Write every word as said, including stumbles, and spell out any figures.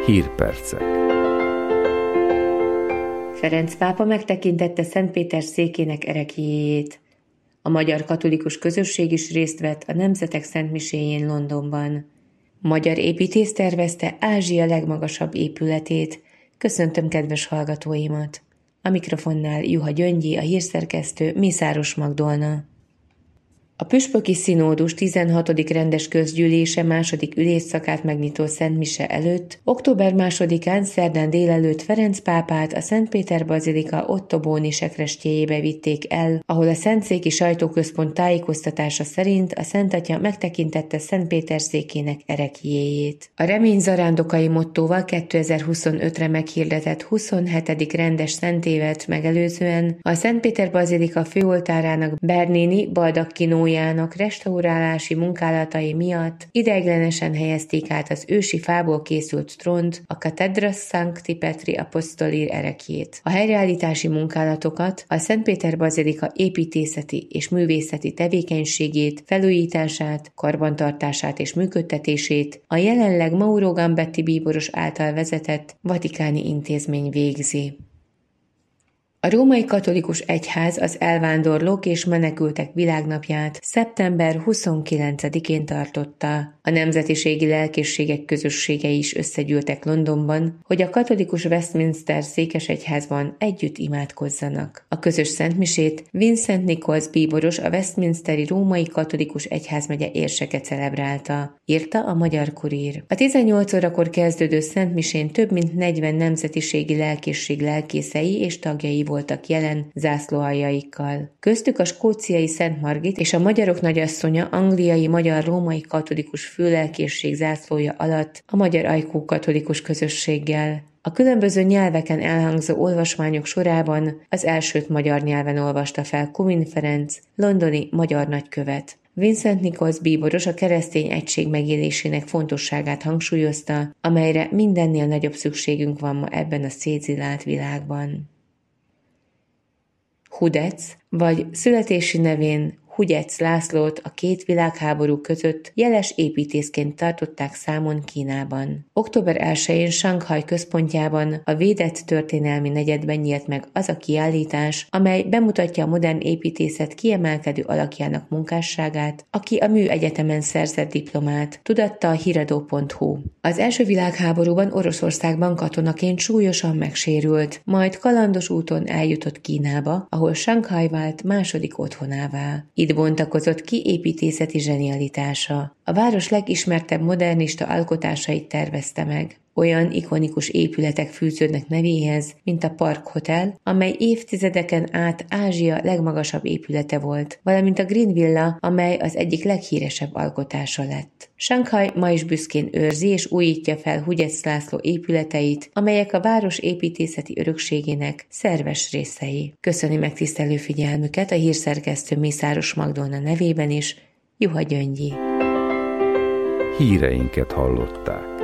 Hírpercek. Ferenc pápa megtekintette Szentpéter székének ereklyéjét. A magyar katolikus közösség is részt vett a Nemzetek Szentmiséjén Londonban. Magyar építész tervezte Ázsia legmagasabb épületét. Köszöntöm kedves hallgatóimat! A mikrofonnál Juha Gyöngyi, a hírszerkesztő, Mészáros Magdolna. A püspöki színódus tizenhatodik rendes közgyűlése második ülésszakát megnyitó szentmise előtt október másodikán szerdán délelőtt Ferenc pápát a Szentpéter bazilika ottobóni sekrestjéjébe vitték el, ahol a Szentszéki Sajtóközpont tájékoztatása szerint a Szentatya megtekintette Szentpéter székének ereklyéjét. A remény zarándokai mottóval kétezer-huszonötre meghirdetett huszonhetedik rendes szentévet megelőzően a Szentpéter bazilika főoltárának Bernini Baldacchino restaurálási munkálatai miatt ideiglenesen helyezték át az ősi fából készült trónt, a Cathedra Sancti Petri Apostoli ereklyét. A helyreállítási munkálatokat, a Szentpéter bazilika építészeti és művészeti tevékenységét, felújítását, karbantartását és működtetését a jelenleg Mauro Gambetti bíboros által vezetett vatikáni intézmény végzi. A római katolikus egyház az elvándorlók és menekültek világnapját szeptember huszonkilencedikén tartotta. A nemzetiségi lelkészségek közösségei is összegyűltek Londonban, hogy a katolikus Westminster székesegyházban együtt imádkozzanak. A közös szentmisét Vincent Nichols bíboros, a Westminsteri római katolikus egyházmegye érseke celebrálta, írta a Magyar Kurír. A tizennyolc órakor kezdődő szentmisén több mint negyven nemzetiségi lelkészség lelkészei és tagjai voltak jelen zászlóaljaikkal. Köztük a skóciai Szent Margit és a magyarok nagyasszonya angliai magyar római katolikus főlelkészség zászlója alatt a magyar ajkú katolikus közösséggel. A különböző nyelveken elhangzó olvasmányok sorában az elsőt magyar nyelven olvasta fel Kumin Ferenc, londoni magyar nagykövet. Vincent Nichols bíboros a keresztény egység megélésének fontosságát hangsúlyozta, amelyre mindennél nagyobb szükségünk van ma ebben a szétzilált világban. Hudec, vagy születési nevén Hugyec Lászlót a két világháború között jeles építészként tartották számon Kínában. október elsején Sanghaj központjában, a védett történelmi negyedben nyílt meg az a kiállítás, amely bemutatja a modern építészet kiemelkedő alakjának munkásságát, aki a műegyetemen szerzett diplomát, tudatta a híradó pont hu. Az első világháborúban Oroszországban katonaként súlyosan megsérült, majd kalandos úton eljutott Kínába, ahol Sanghaj vált második otthonává. Itt bontakozott ki építészeti zsenialitása. A város legismertebb modernista alkotásait tervezte meg. Olyan ikonikus épületek fűződnek nevéhez, mint a Park Hotel, amely évtizedeken át Ázsia legmagasabb épülete volt, valamint a Green Villa, amely az egyik leghíresebb alkotása lett. Sanghaj ma is büszkén őrzi és újítja fel Hugyec László épületeit, amelyek a város építészeti örökségének szerves részei. Köszöni megtisztelő figyelmüket a hírszerkesztő Mészáros Magdolna nevében is, Juha Gyöngyi. Híreinket hallották.